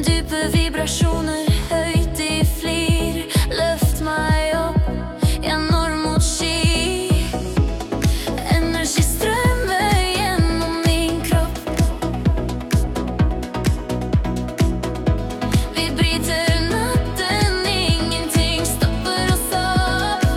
Dype vibrasjoner høyt i flir. Løft meg opp, jeg når mot sky. Energi strømmer gjennom min kropp. Vi bryter natten, ingenting stopper oss opp.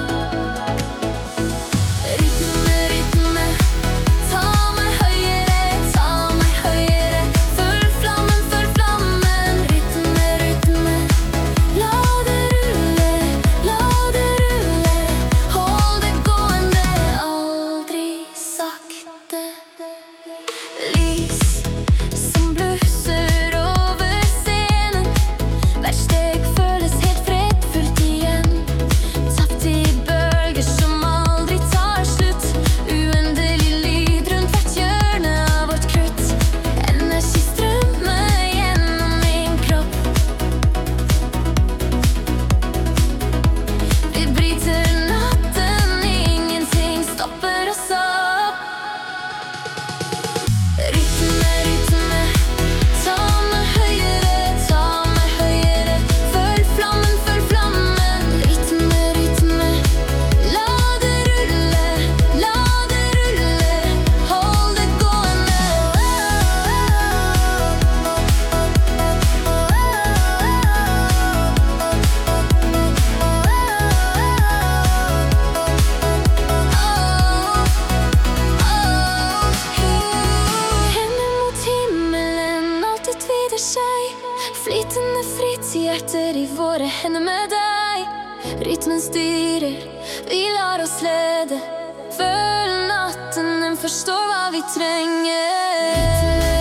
Rytme, rytme, ta meg høyere, ta meg høyere. Full flammen, full flammen. Rytme, rytme, la det rulle, la det rulle. Hold det gående, aldri sakte. Lys som blusser over scenen. Hvert steg føles helt fredfullt igjen. Tapt i bølger som aldri tar slutt. Uendelig lyd rundt hvert hjørne av vårt krutt. Energi strømmer gjennom min kropp. Vi bryter natten, ingenting stopper oss opp. Rytme, rytme, ta meg høyere, ta meg høyere. Full flammen, full flammen. Rytme, rytme, la det rulle, la det rulle. Hold det gående. Hender mot himmelen, alt utvider seg. Flytende fritt, hjerter i våre hender med deg. Rytmen styrer, vi lar oss lede. Føl natten, den forstår hva vi trenger.